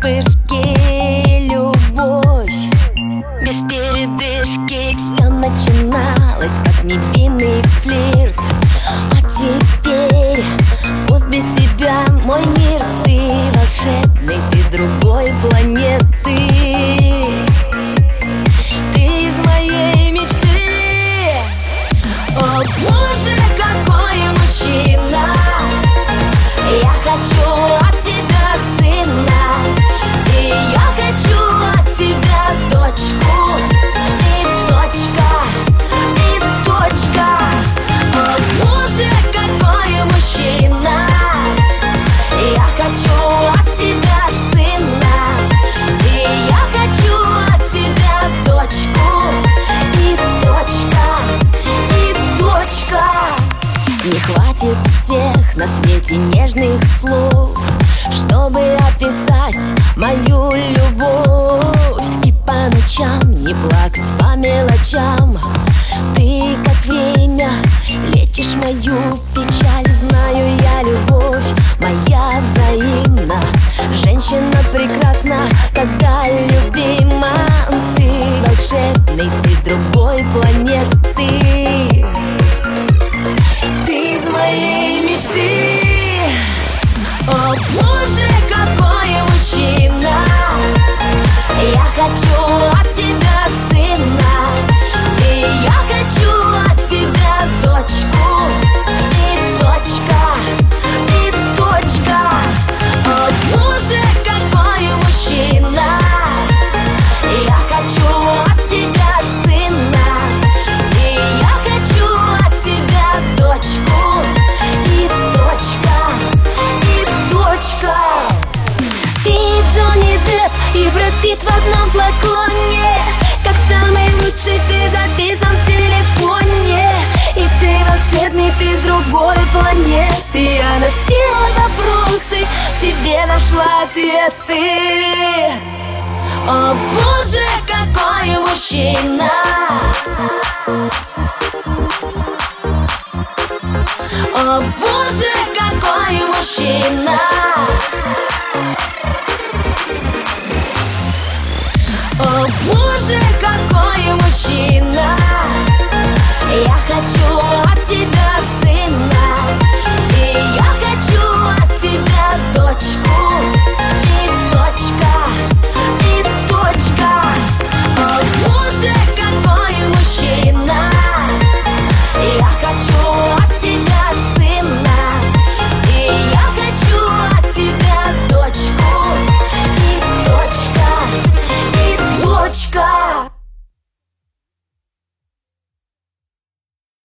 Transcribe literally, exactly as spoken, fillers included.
вспышки, любовь без передышки. Все начиналось как невинный флирт, а теперь пусть без тебя мой мир. Ты волшебный, ты с другой планеты, ты из моей мечты. О боже, какой мужчина! Я хочу от тебя сына, и я хочу от тебя дочку, и точка, и точка. О боже, какой мужчина! Я хочу от тебя сына, и я хочу от тебя дочку, и точка, и точка. Не хватит всех на свете нежных слов, чтобы описать мою любовь. И по ночам не плакать по мелочам. Ты как время лечишь мою печаль. Знаю я, любовь моя взаимна. Женщина прекрасна, когда любима. Ты волшебный, ты с другой планеты, ты из моей мечты. О боже, какой мужчина! Я хочу от тебя сына, и я хочу от тебя дочку, и точка, и точка. О боже, какой мужчина! Я хочу от тебя сына, и я хочу от тебя дочку, и точка, и точка. Ты Джонни Депп и Брэд Питт в одном флаконе. Как самый лучший ты записан в телефоне. И ты волшебный, ты с другой планеты. Я на все вопросы в тебе нашла ответы. О боже, какой мужчина! О боже, какой мужчина! О боже, какой